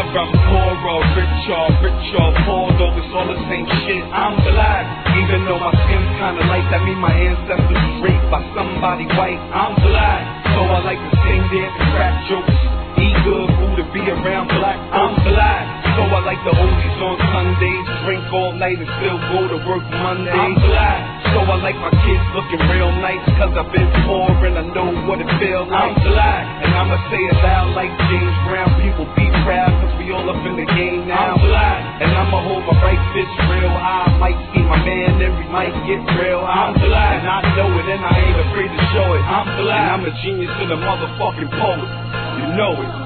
whether I'm poor or rich or poor, though it's all the same shit. I'm black, even though my skin's kinda light. That mean my ancestors was raped by somebody white. I'm black, so I like to sing, dance, and rap jokes. Eat good food and be around black. I'm black, so I like the oldies on Sundays. Drink all night and still go to work Monday. I'm black, so I like my kids looking real nice, cause I've been poor and I know what it feels like. I'm black, and I'ma say it loud like James Brown. People be proud cause we all up in the game now. I'm black, and I'ma hold my right fist real high. Might see my man and we might get real high. I'm black, and I know it and I ain't afraid to show it. I'm black, and I'm a genius and a motherfucking poet. You know it.